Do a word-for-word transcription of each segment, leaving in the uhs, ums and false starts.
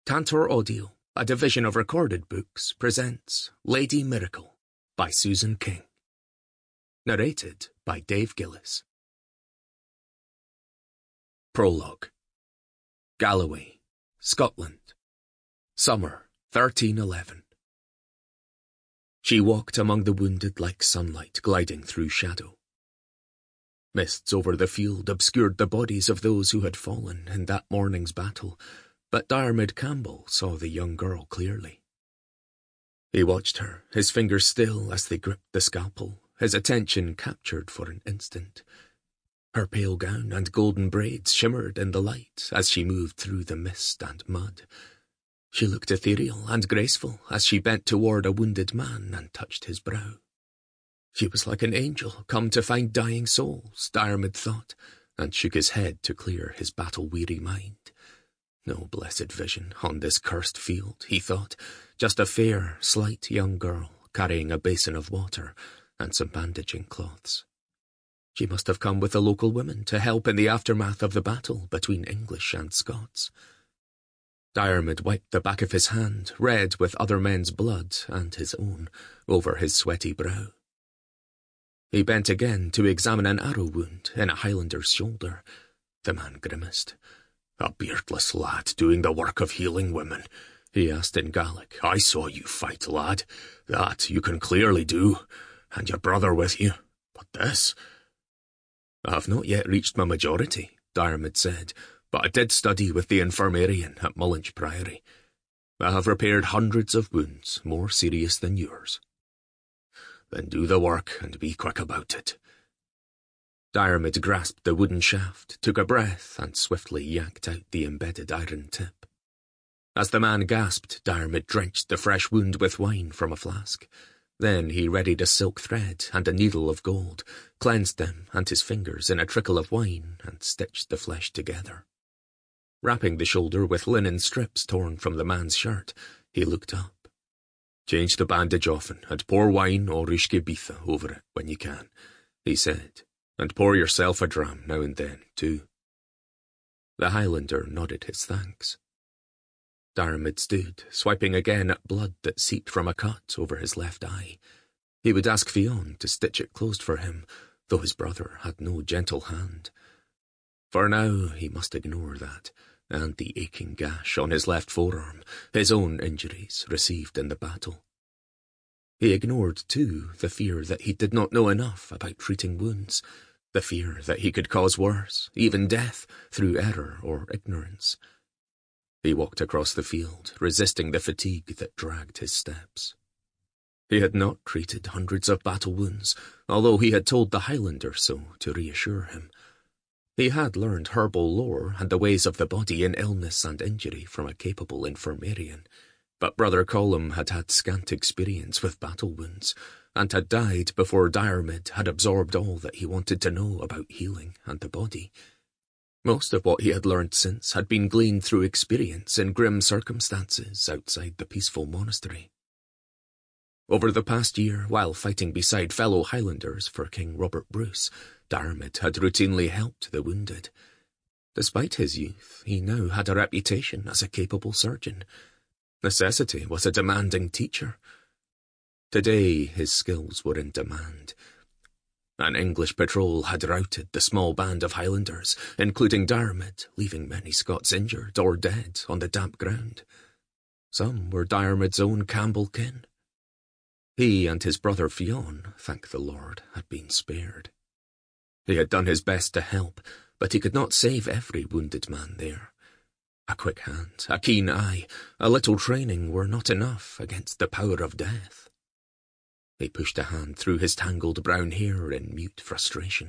Tantor Audio, a division of Recorded Books, presents Lady Miracle by Susan King. Narrated by Dave Gillis. Prologue. Galloway, Scotland. Summer thirteen eleven. She walked among the wounded like sunlight gliding through shadow. Mists over the field obscured the bodies of those who had fallen in that morning's battle, but Diarmaid Campbell saw the young girl clearly. He watched her, his fingers still as they gripped the scalpel, his attention captured for an instant. Her pale gown and golden braids shimmered in the light as she moved through the mist and mud. She looked ethereal and graceful as she bent toward a wounded man and touched his brow. She was like an angel come to find dying souls, Diarmaid thought, and shook his head to clear his battle-weary mind. No blessed vision on this cursed field, he thought, just a fair, slight young girl carrying a basin of water and some bandaging cloths. She must have come with the local women to help in the aftermath of the battle between English and Scots. Diarmaid wiped the back of his hand, red with other men's blood and his own, over his sweaty brow. He bent again to examine an arrow wound in a Highlander's shoulder. The man grimaced. "A beardless lad doing the work of healing women," he asked in Gaelic. "I saw you fight, lad. That you can clearly do, and your brother with you. But this—" "I have not yet reached my majority," Diarmaid said, "but I did study with the infirmarian at Mullinch Priory. I have repaired hundreds of wounds more serious than yours." "Then do the work and be quick about it." Diarmaid grasped the wooden shaft, took a breath, and swiftly yanked out the embedded iron tip. As the man gasped, Diarmaid drenched the fresh wound with wine from a flask. Then he readied a silk thread and a needle of gold, cleansed them and his fingers in a trickle of wine, and stitched the flesh together. Wrapping the shoulder with linen strips torn from the man's shirt, he looked up. "Change the bandage often, and pour wine or Uisce Bithe over it when you can," he said. "And pour yourself a dram now and then, too." The Highlander nodded his thanks. Diarmaid stood, swiping again at blood that seeped from a cut over his left eye. He would ask Fionn to stitch it closed for him, though his brother had no gentle hand. For now he must ignore that, and the aching gash on his left forearm, his own injuries received in the battle. He ignored, too, the fear that he did not know enough about treating wounds, the fear that he could cause worse, even death, through error or ignorance. He walked across the field, resisting the fatigue that dragged his steps. He had not treated hundreds of battle wounds, although he had told the Highlander so to reassure him. He had learned herbal lore and the ways of the body in illness and injury from a capable infirmarian, but Brother Colum had had scant experience with battle wounds, and had died before Diarmaid had absorbed all that he wanted to know about healing and the body. Most of what he had learned since had been gleaned through experience in grim circumstances outside the peaceful monastery. Over the past year, while fighting beside fellow Highlanders for King Robert Bruce, Diarmaid had routinely helped the wounded. Despite his youth, he now had a reputation as a capable surgeon. Necessity was a demanding teacher. Today his skills were in demand. An English patrol had routed the small band of Highlanders, including Diarmaid, leaving many Scots injured or dead on the damp ground. Some were Diarmaid's own Campbell kin. He and his brother Fionn, thank the Lord, had been spared. He had done his best to help, but he could not save every wounded man there. A quick hand, a keen eye, a little training were not enough against the power of death. He pushed a hand through his tangled brown hair in mute frustration.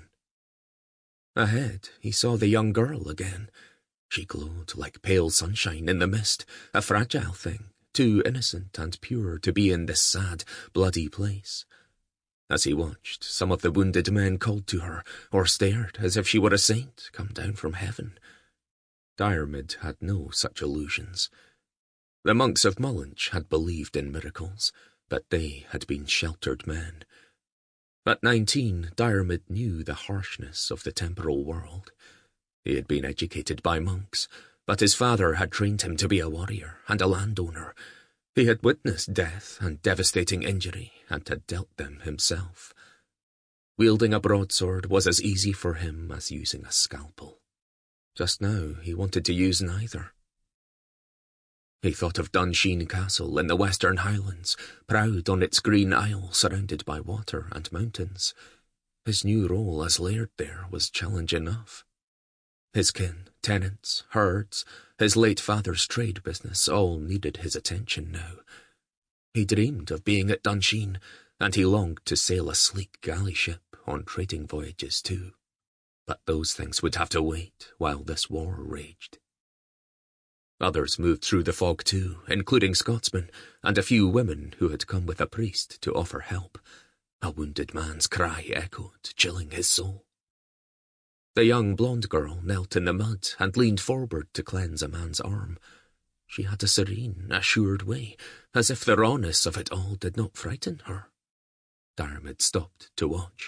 Ahead, he saw the young girl again. She glowed like pale sunshine in the mist, a fragile thing, too innocent and pure to be in this sad, bloody place. As he watched, some of the wounded men called to her, or stared as if she were a saint come down from heaven. Diarmaid had no such illusions. The monks of Mullinch had believed in miracles, but they had been sheltered men. At nineteen, Diarmaid knew the harshness of the temporal world. He had been educated by monks, but his father had trained him to be a warrior and a landowner. He had witnessed death and devastating injury and had dealt them himself. Wielding a broadsword was as easy for him as using a scalpel. Just now he wanted to use neither. He thought of Dunsheen Castle in the Western Highlands, proud on its green isle surrounded by water and mountains. His new role as laird there was challenge enough. His kin, tenants, herds, his late father's trade business all needed his attention now. He dreamed of being at Dunsheen, and he longed to sail a sleek galley ship on trading voyages too. But those things would have to wait while this war raged. Others moved through the fog too, including Scotsmen, and a few women who had come with a priest to offer help. A wounded man's cry echoed, chilling his soul. The young blonde girl knelt in the mud and leaned forward to cleanse a man's arm. She had a serene, assured way, as if the rawness of it all did not frighten her. Diarmid stopped to watch.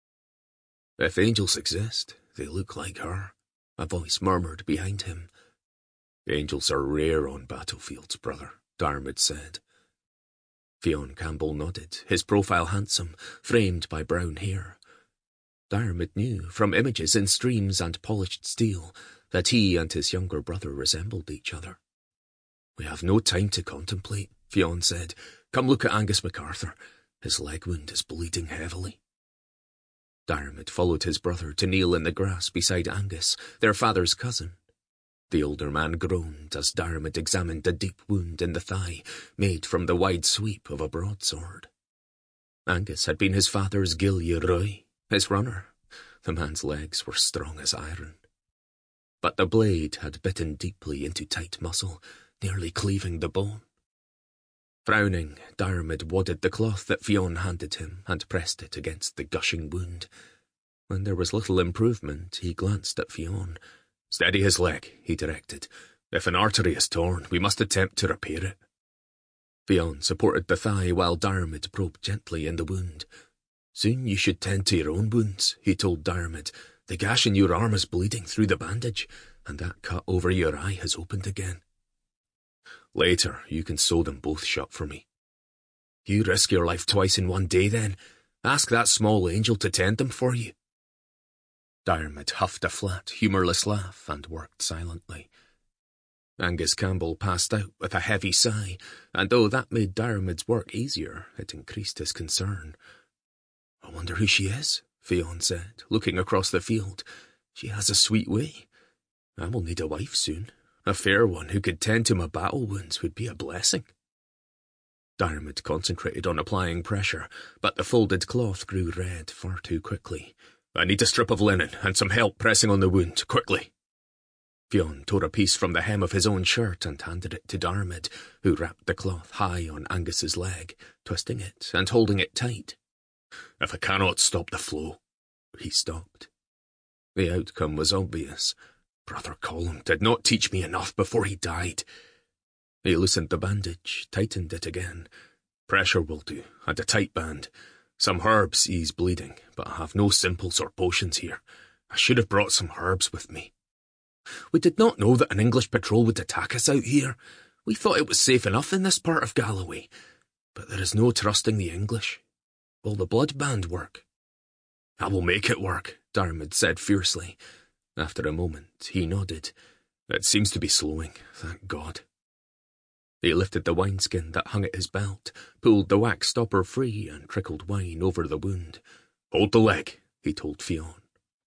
"If angels exist, they look like her," a voice murmured behind him. "Angels are rare on battlefields, brother," Diarmid said. Fionn Campbell nodded, his profile handsome, framed by brown hair. Diarmid knew, from images in streams and polished steel, that he and his younger brother resembled each other. "We have no time to contemplate," Fionn said. "Come look at Angus MacArthur. His leg wound is bleeding heavily." Diarmid followed his brother to kneel in the grass beside Angus, their father's cousin. The older man groaned as Diarmid examined a deep wound in the thigh, made from the wide sweep of a broadsword. Angus had been his father's Gil Roy, his runner. The man's legs were strong as iron. But the blade had bitten deeply into tight muscle, nearly cleaving the bone. Frowning, Diarmid wadded the cloth that Fionn handed him and pressed it against the gushing wound. When there was little improvement, he glanced at Fionn. "Steady his leg," he directed. "If an artery is torn, we must attempt to repair it." Fionn supported the thigh while Diarmid probed gently in the wound. "Soon you should tend to your own wounds," he told Diarmid. "The gash in your arm is bleeding through the bandage, and that cut over your eye has opened again. Later, you can sew them both shut for me." "You risk your life twice in one day, then? Ask that small angel to tend them for you." Diarmid huffed a flat, humourless laugh and worked silently. Angus Campbell passed out with a heavy sigh, and though that made Diarmid's work easier, it increased his concern. "I wonder who she is," Fionn said, looking across the field. "She has a sweet way. I will need a wife soon. A fair one who could tend to my battle wounds would be a blessing." Diarmid concentrated on applying pressure, but the folded cloth grew red far too quickly. "I need a strip of linen and some help pressing on the wound, quickly." Fionn tore a piece from the hem of his own shirt and handed it to Diarmid, who wrapped the cloth high on Angus's leg, twisting it and holding it tight. "If I cannot stop the flow—" He stopped. The outcome was obvious. Brother Colm did not teach me enough before he died. He loosened the bandage, tightened it again. "Pressure will do, and a tight band. Some herbs ease bleeding, but I have no simples or potions here. I should have brought some herbs with me. We did not know that an English patrol would attack us out here. We thought it was safe enough in this part of Galloway. But there is no trusting the English. Will the blood band work?" "I will make it work," Diarmid said fiercely. After a moment, he nodded. "It seems to be slowing, thank God." He lifted the wineskin that hung at his belt, pulled the wax stopper free, and trickled wine over the wound. "Hold the leg," he told Fionn.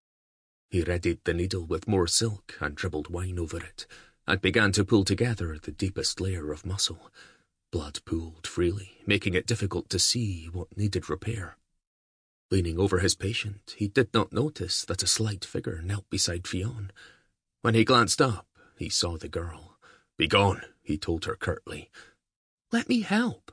He readied the needle with more silk and dribbled wine over it, and began to pull together the deepest layer of muscle. Blood pooled freely, making it difficult to see what needed repair. Leaning over his patient, he did not notice that a slight figure knelt beside Fionn. When he glanced up, he saw the girl. "Begone," he told her curtly. "Let me help."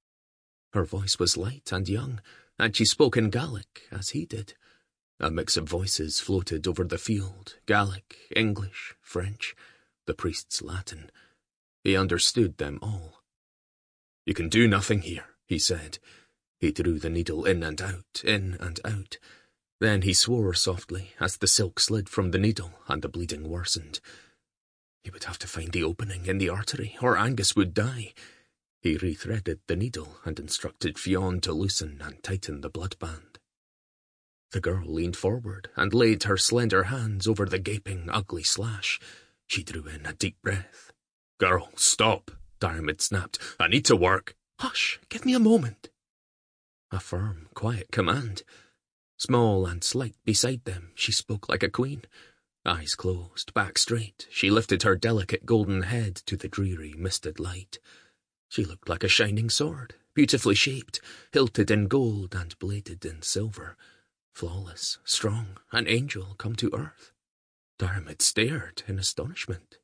Her voice was light and young, and she spoke in Gaelic, as he did. A mix of voices floated over the field, Gaelic, English, French, the priest's Latin. He understood them all. "You can do nothing here," he said. He drew the needle in and out, in and out. Then he swore softly as the silk slid from the needle and the bleeding worsened. He would have to find the opening in the artery, or Angus would die. He rethreaded the needle and instructed Fionn to loosen and tighten the blood band. The girl leaned forward and laid her slender hands over the gaping, ugly slash. She drew in a deep breath. "Girl, stop," Diarmaid snapped. "I need to work." "Hush, give me a moment." A firm, quiet command. Small and slight beside them, she spoke like a queen. Eyes closed, back straight, she lifted her delicate golden head to the dreary, misted light. She looked like a shining sword, beautifully shaped, hilted in gold and bladed in silver. Flawless, strong, an angel come to earth. Diarmaid stared in astonishment.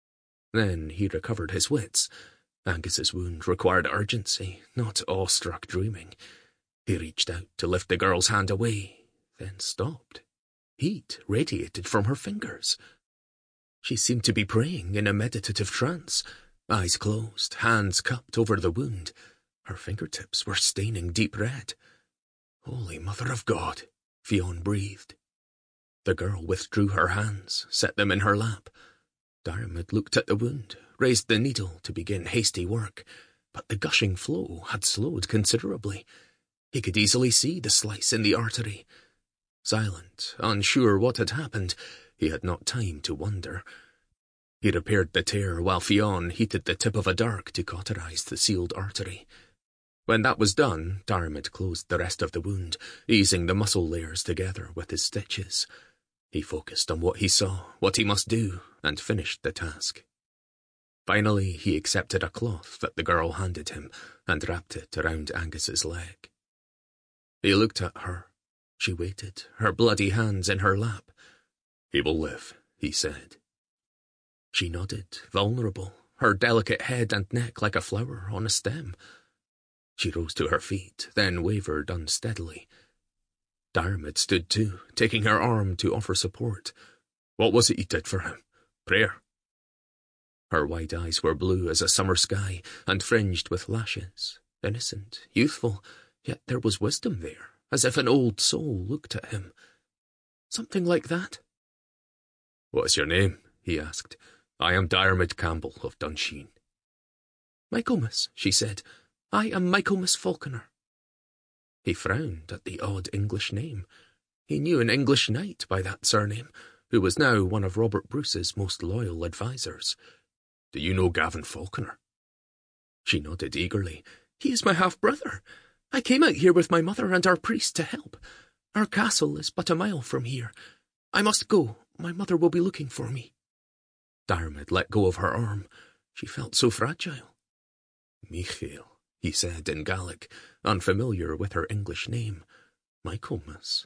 Then he recovered his wits. Angus's wound required urgency, not awestruck dreaming. He reached out to lift the girl's hand away, then stopped. Heat radiated from her fingers. She seemed to be praying in a meditative trance, eyes closed, hands cupped over the wound. Her fingertips were staining deep red. "Holy Mother of God," Fionn breathed. The girl withdrew her hands, set them in her lap. Diarmaid looked at the wound, raised the needle to begin hasty work, but the gushing flow had slowed considerably. He could easily see the slice in the artery. Silent, unsure what had happened, he had not time to wonder. He repaired the tear while Fionn heated the tip of a dirk to cauterize the sealed artery. When that was done, Diarmaid closed the rest of the wound, easing the muscle layers together with his stitches. He focused on what he saw, what he must do, and finished the task. Finally, he accepted a cloth that the girl handed him and wrapped it around Angus's leg. He looked at her. She waited, her bloody hands in her lap. "He will live," he said. She nodded, vulnerable, her delicate head and neck like a flower on a stem. She rose to her feet, then wavered unsteadily. Diarmaid stood too, taking her arm to offer support. "What was it you did for him? Prayer?" Her wide eyes were blue as a summer sky and fringed with lashes, innocent, youthful, yet there was wisdom there, as if an old soul looked at him. "Something like that." "What is your name?" he asked. "I am Diarmaid Campbell of Dunsheen." "Michaelmas," she said. "I am Michaelmas Falconer." He frowned at the odd English name. He knew an English knight by that surname, who was now one of Robert Bruce's most loyal advisers. "Do you know Gavin Falconer?" She nodded eagerly. "He is my half-brother. I came out here with my mother and our priest to help. Our castle is but a mile from here. I must go. My mother will be looking for me." Diarmaid let go of her arm. She felt so fragile. "Michael," he said in Gaelic, unfamiliar with her English name. "Michaelmas."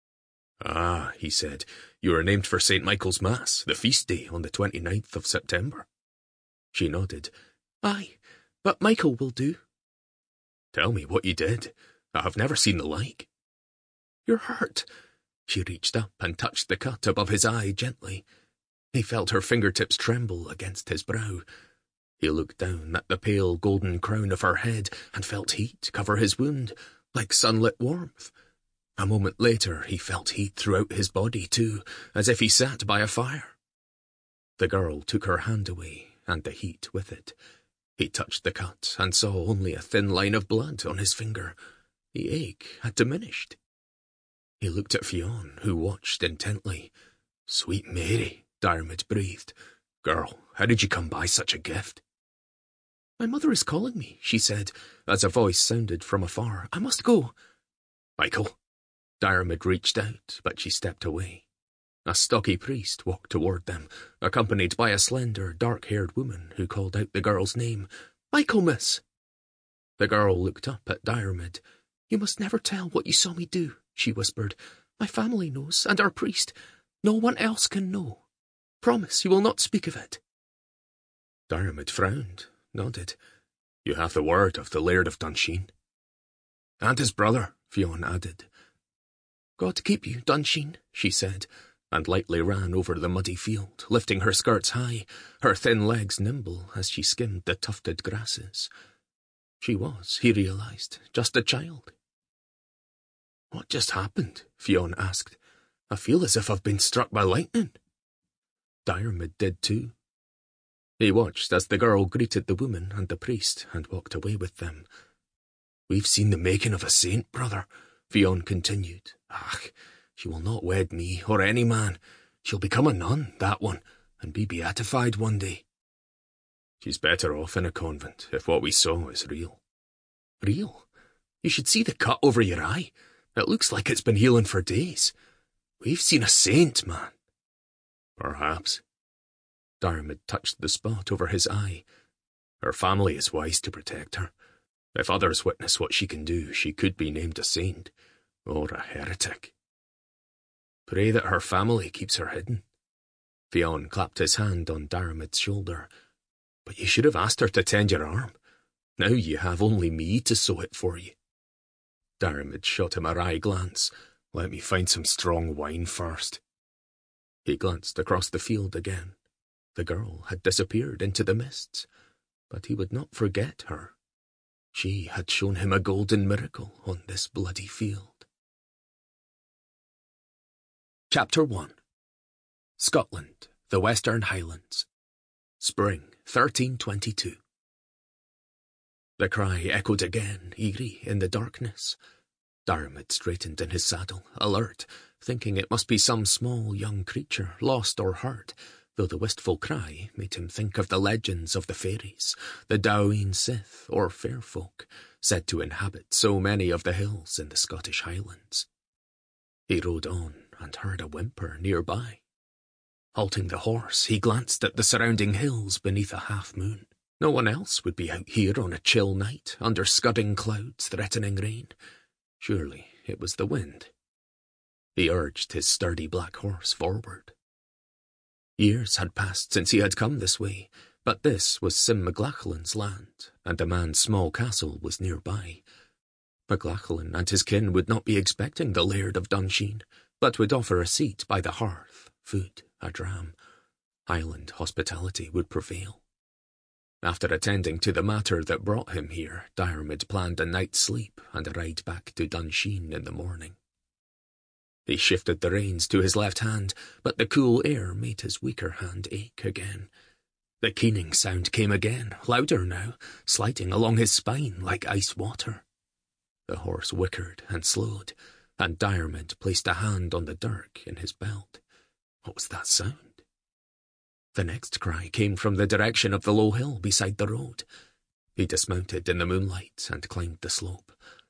"Ah," he said, "you are named for Saint Michael's Mass, the feast day on the twenty-ninth of September." She nodded. "Aye, but Michael will do." "Tell me what you did. I have never seen the like." "You're hurt." She reached up and touched the cut above his eye gently. He felt her fingertips tremble against his brow. He looked down at the pale golden crown of her head and felt heat cover his wound, like sunlit warmth. A moment later he felt heat throughout his body too, as if he sat by a fire. The girl took her hand away, and the heat with it. He touched the cut and saw only a thin line of blood on his finger. The ache had diminished. He looked at Fionn, who watched intently. "Sweet Mary," Diarmaid breathed. "Girl, how did you come by such a gift?" "My mother is calling me," she said, as a voice sounded from afar. "I must go." "Michael." Diarmaid reached out, but she stepped away. A stocky priest walked toward them, accompanied by a slender, dark-haired woman who called out the girl's name. "Michaelmas!" The girl looked up at Diarmaid. "You must never tell what you saw me do," she whispered. "My family knows, and our priest. No one else can know. Promise you will not speak of it." Diarmaid frowned, nodded. "You have the word of the Laird of Dunsheen." "And his brother," Fionn added. "God keep you, Dunsheen," she said, and lightly ran over the muddy field, lifting her skirts high, her thin legs nimble as she skimmed the tufted grasses. She was, he realized, just a child. "What just happened?" Fionn asked. "I feel as if I've been struck by lightning." Diarmaid did too. He watched as the girl greeted the woman and the priest and walked away with them. "We've seen the making of a saint, brother," Fionn continued. "Ach, she will not wed me or any man. She'll become a nun, that one, and be beatified one day. She's better off in a convent, if what we saw is real." "Real? You should see the cut over your eye. It looks like it's been healing for days. We've seen a saint, man." "Perhaps." Diarmid touched the spot over his eye. "Her family is wise to protect her. If others witness what she can do, she could be named a saint, or a heretic." "Pray that her family keeps her hidden." Fionn clapped his hand on Diarmid's shoulder. "But you should have asked her to tend your arm. Now you have only me to sew it for you." Diarmid shot him a wry glance. "Let me find some strong wine first." He glanced across the field again. The girl had disappeared into the mists, but he would not forget her. She had shown him a golden miracle on this bloody field. Chapter one. Scotland, the Western Highlands. Spring, thirteen twenty-two. The cry echoed again, eerie in the darkness. Diarmid straightened in his saddle, alert, thinking it must be some small young creature, lost or hurt, though the wistful cry made him think of the legends of the fairies, the Doween Sith or fair folk, said to inhabit so many of the hills in the Scottish Highlands. He rode on and heard a whimper nearby. Halting the horse, he glanced at the surrounding hills beneath a half-moon. No one else would be out here on a chill night, under scudding clouds threatening rain. Surely it was the wind. He urged his sturdy black horse forward. Years had passed since he had come this way, but this was Sim McLachlan's land, and a man's small castle was nearby. McLachlan and his kin would not be expecting the Laird of Dunsheen, but would offer a seat by the hearth, food, a dram. Highland hospitality would prevail. After attending to the matter that brought him here, Diarmid planned a night's sleep and a ride back to Dunsheen in the morning. He shifted the reins to his left hand, but the cool air made his weaker hand ache again. The keening sound came again, louder now, sliding along his spine like ice water. The horse whickered and slowed, and Diarmid placed a hand on the dirk in his belt. What was that sound? The next cry came from the direction of the low hill beside the road. He dismounted in the moonlight and climbed the slope.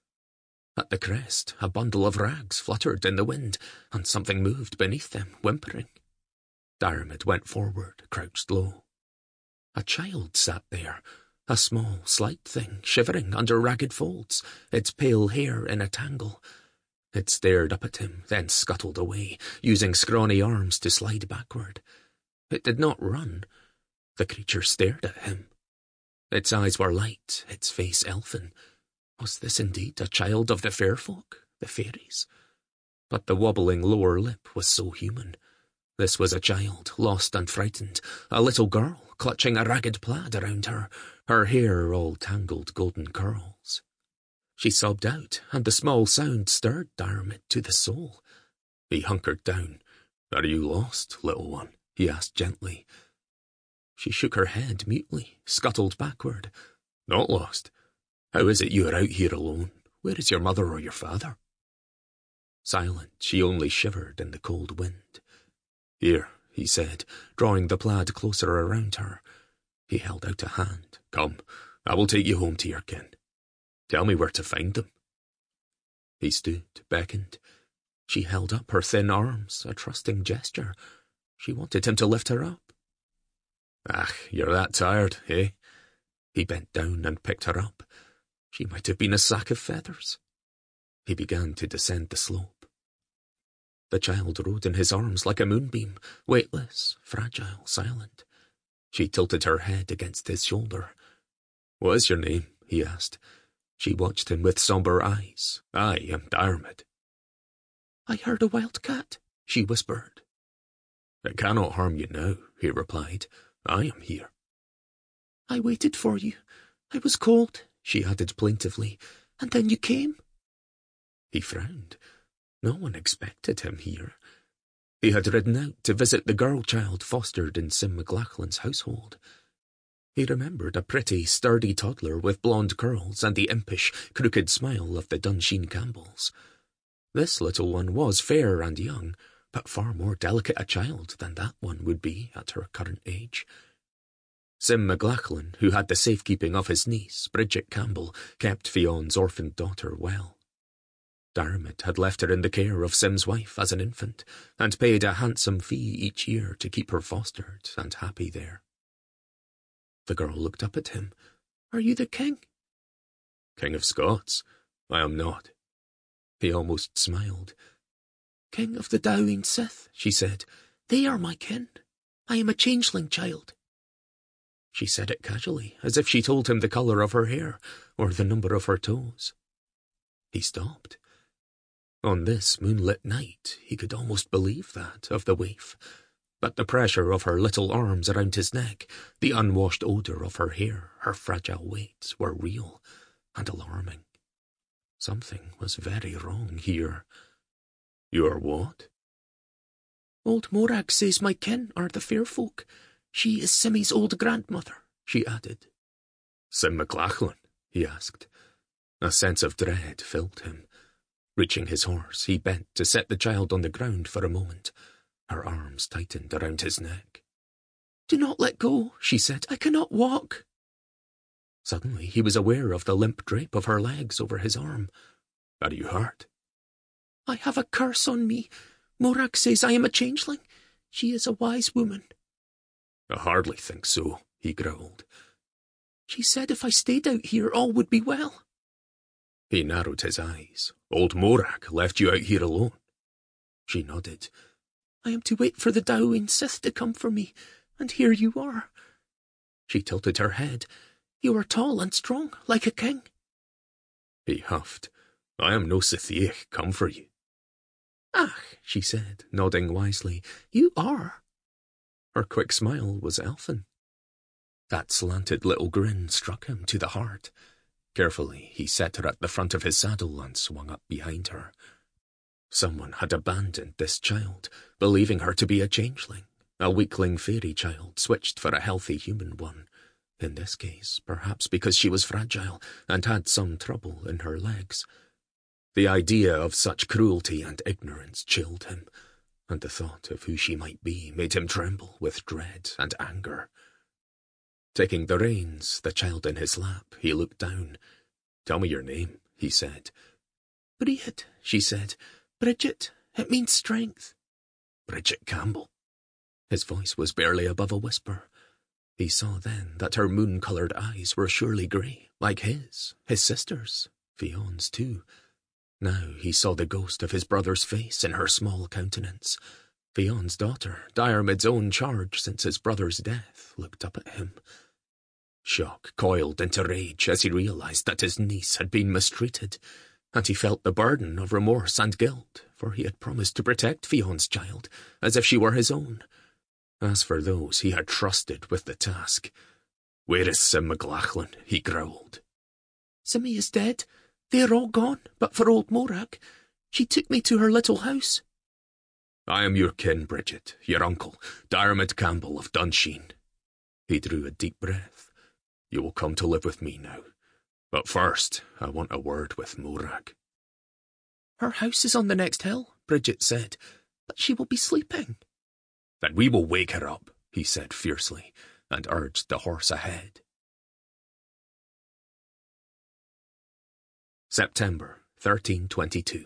At the crest, a bundle of rags fluttered in the wind, and something moved beneath them, whimpering. Diarmid went forward, crouched low. A child sat there, a small, slight thing, shivering under ragged folds, its pale hair in a tangle. It stared up at him, then scuttled away, using scrawny arms to slide backward. It did not run. The creature stared at him. Its eyes were light, its face elfin. Was this indeed a child of the fair folk, the fairies? But the wobbling lower lip was so human. This was a child, lost and frightened, a little girl, clutching a ragged plaid around her, her hair all tangled golden curls. She sobbed out, and the small sound stirred Diarmid to the soul. He hunkered down. "Are you lost, little one?" he asked gently. She shook her head mutely, scuttled backward. "Not lost. How is it you are out here alone? Where is your mother or your father?" Silent, she only shivered in the cold wind. "Here," he said, drawing the plaid closer around her. He held out a hand. "Come, I will take you home to your kin. Tell me where to find them." He stood, beckoned. She held up her thin arms, a trusting gesture. She wanted him to lift her up. "Ach, you're that tired, eh?" He bent down and picked her up. She might have been a sack of feathers. He began to descend the slope. The child rode in his arms like a moonbeam, weightless, fragile, silent. She tilted her head against his shoulder. "What is your name?" he asked. She watched him with sombre eyes. "I am Diarmid." "I heard a wild cat," she whispered. "It cannot harm you now," he replied. "I am here." "I waited for you. I was cold," she added plaintively, "and then you came." He frowned. No one expected him here. He had ridden out to visit the girl-child fostered in Sim McLachlan's household. He remembered a pretty, sturdy toddler with blonde curls and the impish, crooked smile of the Dunsheen Campbells. This little one was fair and young, but far more delicate a child than that one would be at her current age. Sim McLachlan, who had the safekeeping of his niece, Bridget Campbell, kept Fion's orphaned daughter well. Diarmid had left her in the care of Sim's wife as an infant, and paid a handsome fee each year to keep her fostered and happy there. The girl looked up at him. "Are you the king?" "King of Scots? I am not." He almost smiled. "King of the Dowling Sith," she said. "They are my kin. I am a changeling child." She said it casually, as if she told him the colour of her hair or the number of her toes. He stopped. On this moonlit night, he could almost believe that of the waif, but the pressure of her little arms around his neck, the unwashed odour of her hair, her fragile weight, were real and alarming. Something was very wrong here. "You are what?" "Old Morag says my kin are the fair folk. She is Simmy's old grandmother," she added. "Sim McLachlan?" he asked. A sense of dread filled him. Reaching his horse, he bent to set the child on the ground for a moment. Her arms tightened around his neck. "Do not let go," she said. "I cannot walk." Suddenly he was aware of the limp drape of her legs over his arm. "Are you hurt?" "I have a curse on me. Morag says I am a changeling. She is a wise woman." "I hardly think so," he growled. "She said if I stayed out here all would be well." He narrowed his eyes. "Old Morag left you out here alone?" She nodded. "I am to wait for the Dowling Sith to come for me, and here you are." She tilted her head. "You are tall and strong, like a king." He huffed. "I am no Sithiach come for you." "Ah," she said, nodding wisely, "you are." Her quick smile was elfin. That slanted little grin struck him to the heart. Carefully, he set her at the front of his saddle and swung up behind her. Someone had abandoned this child, believing her to be a changeling, a weakling fairy child switched for a healthy human one. In this case, perhaps because she was fragile and had some trouble in her legs. The idea of such cruelty and ignorance chilled him, and the thought of who she might be made him tremble with dread and anger. Taking the reins, the child in his lap, he looked down. "Tell me your name," he said. "Bríd," she said. "Bridget. It means strength." "Bridget Campbell." His voice was barely above a whisper. He saw then that her moon-coloured eyes were surely grey, like his, his sister's, Fion's too. Now he saw the ghost of his brother's face in her small countenance. Fion's daughter, Diarmid's own charge since his brother's death, looked up at him. Shock coiled into rage as he realised that his niece had been mistreated, and he felt the burden of remorse and guilt, for he had promised to protect Fion's child, as if she were his own. As for those he had trusted with the task, "Where is Sim McLachlan?" he growled. "Simmy is dead. They are all gone, but for old Morag. She took me to her little house." "I am your kin, Bridget, your uncle, Diarmid Campbell of Dunsheen." He drew a deep breath. "You will come to live with me now. But first, I want a word with Morag." "Her house is on the next hill," Bridget said, "but she will be sleeping." "Then we will wake her up," he said fiercely, and urged the horse ahead. September thirteen twenty-two.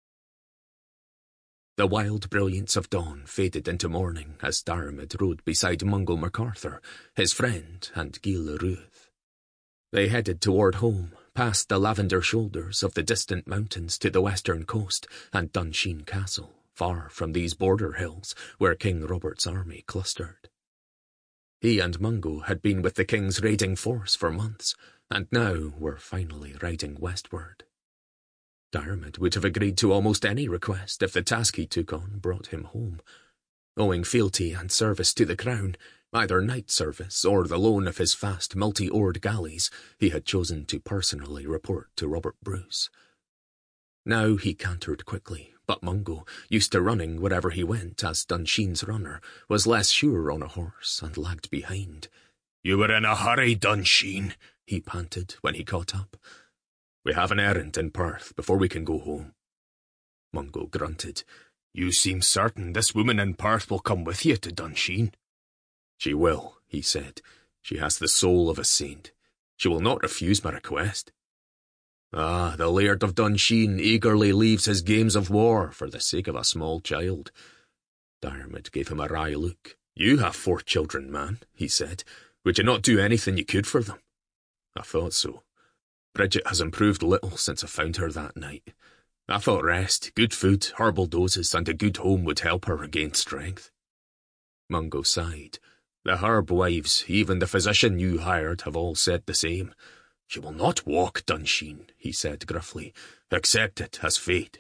The wild brilliance of dawn faded into morning as Diarmid rode beside Mungo MacArthur, his friend, and Gil Ruth. They headed toward home, past the lavender shoulders of the distant mountains to the western coast and Dunsheen Castle, far from these border hills where King Robert's army clustered. He and Mungo had been with the king's raiding force for months, and now were finally riding westward. Diarmid would have agreed to almost any request if the task he took on brought him home. Owing fealty and service to the crown, either knight service or the loan of his fast multi-oared galleys, he had chosen to personally report to Robert Bruce. Now he cantered quickly, but Mungo, used to running wherever he went as Dunsheen's runner, was less sure on a horse and lagged behind. You were in a hurry, Dunsheen, he panted when he caught up. We have an errand in Perth before we can go home. Mungo grunted. You seem certain this woman in Perth will come with you to Dunsheen. She will, he said. She has the soul of a saint. She will not refuse my request. Ah, the Laird of Dunsheen eagerly leaves his games of war for the sake of a small child. Diarmid gave him a wry look. You have four children, man, he said. Would you not do anything you could for them? I thought so. Bridget has improved little since I found her that night. I thought rest, good food, herbal doses, and a good home would help her regain strength. Mungo sighed. The herb wives, even the physician you hired, have all said the same. She will not walk, Dunsheen, he said gruffly. Accept it as fate.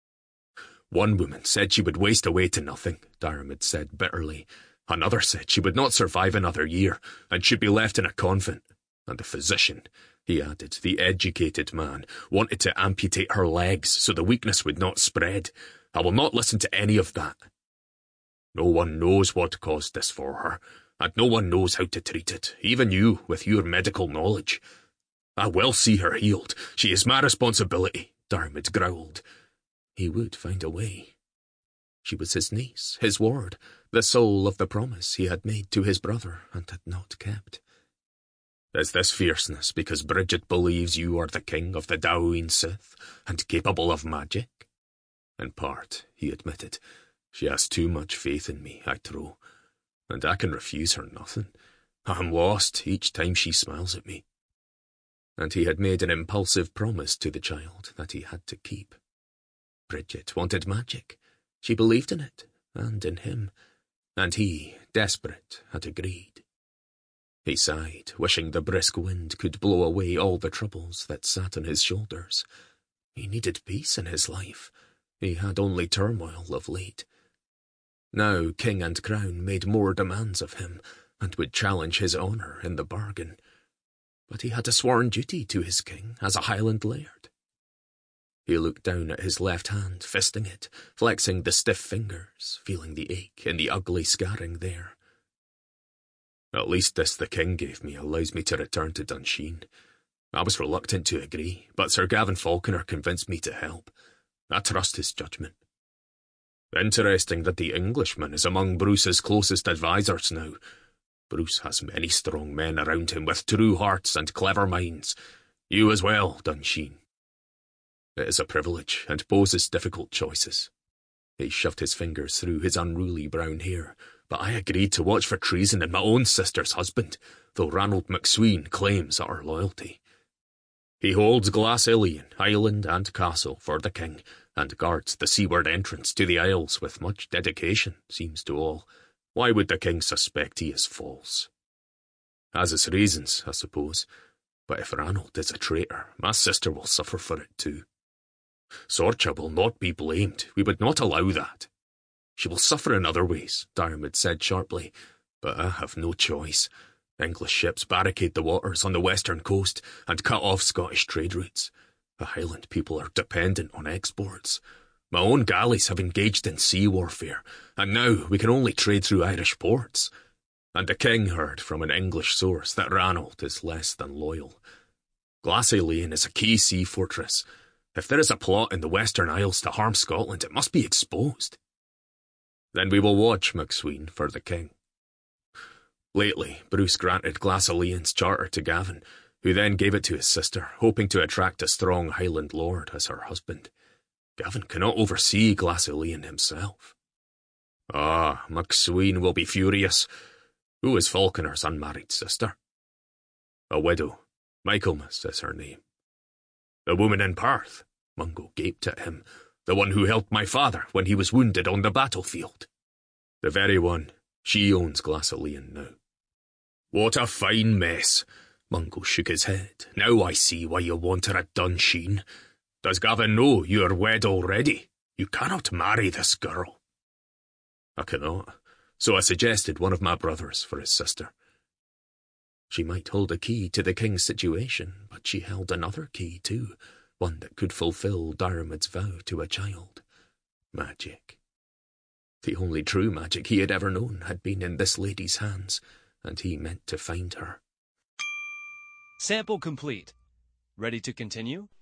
One woman said she would waste away to nothing, Diarmid said bitterly. Another said she would not survive another year, and should be left in a convent. And the physician, he added, the educated man, wanted to amputate her legs so the weakness would not spread. I will not listen to any of that. No one knows what caused this for her, and no one knows how to treat it, even you, with your medical knowledge. I will see her healed. She is my responsibility, Diarmid growled. He would find a way. She was his niece, his ward, the soul of the promise he had made to his brother and had not kept. Is this fierceness because Bridget believes you are the king of the Doween Sith and capable of magic? In part, he admitted. She has too much faith in me, I trow, and I can refuse her nothing. I am lost each time she smiles at me. And he had made an impulsive promise to the child that he had to keep. Bridget wanted magic. She believed in it, and in him, and he, desperate, had agreed. He sighed, wishing the brisk wind could blow away all the troubles that sat on his shoulders. He needed peace in his life. He had only turmoil of late. Now king and crown made more demands of him, and would challenge his honour in the bargain. But he had a sworn duty to his king as a Highland laird. He looked down at his left hand, fisting it, flexing the stiff fingers, feeling the ache and the ugly scarring there. At least this the king gave me allows me to return to Dunsheen. I was reluctant to agree, but Sir Gavin Falconer convinced me to help. I trust his judgment. Interesting that the Englishman is among Bruce's closest advisers now. Bruce has many strong men around him with true hearts and clever minds. You as well, Dunsheen. It is a privilege and poses difficult choices. He shoved his fingers through his unruly brown hair, but I agreed to watch for treason in my own sister's husband, though Ranald MacSween claims utter loyalty. He holds Glass Ilion, island and castle for the king, and guards the seaward entrance to the isles with much dedication, seems to all. Why would the king suspect he is false? Has his reasons, I suppose, but if Ranald is a traitor, my sister will suffer for it too. Sorcha will not be blamed. We would not allow that. She will suffer in other ways, Diarmid said sharply, but I have no choice. English ships barricade the waters on the western coast and cut off Scottish trade routes. The Highland people are dependent on exports. My own galleys have engaged in sea warfare, and now we can only trade through Irish ports. And the king heard from an English source that Ranald is less than loyal. Glassy Lane is a key sea fortress. If there is a plot in the Western Isles to harm Scotland, it must be exposed. Then we will watch MacSween for the king. Lately, Bruce granted Glassalean's charter to Gavin, who then gave it to his sister, hoping to attract a strong Highland lord as her husband. Gavin cannot oversee Glassalean himself. Ah, MacSween will be furious. Who is Falconer's unmarried sister? A widow. Michaelmas is her name. The woman in Perth, Mungo gaped at him. The one who helped my father when he was wounded on the battlefield. The very one. She owns Glassalean now. What a fine mess. Mungo shook his head. Now I see why you want her at Dunsheen. Does Gavin know you are wed already? You cannot marry this girl. I cannot, so I suggested one of my brothers for his sister. She might hold a key to the king's situation, but she held another key too, one that could fulfill Diarmid's vow to a child. Magic. The only true magic he had ever known had been in this lady's hands, and he meant to find her. Sample complete. Ready to continue?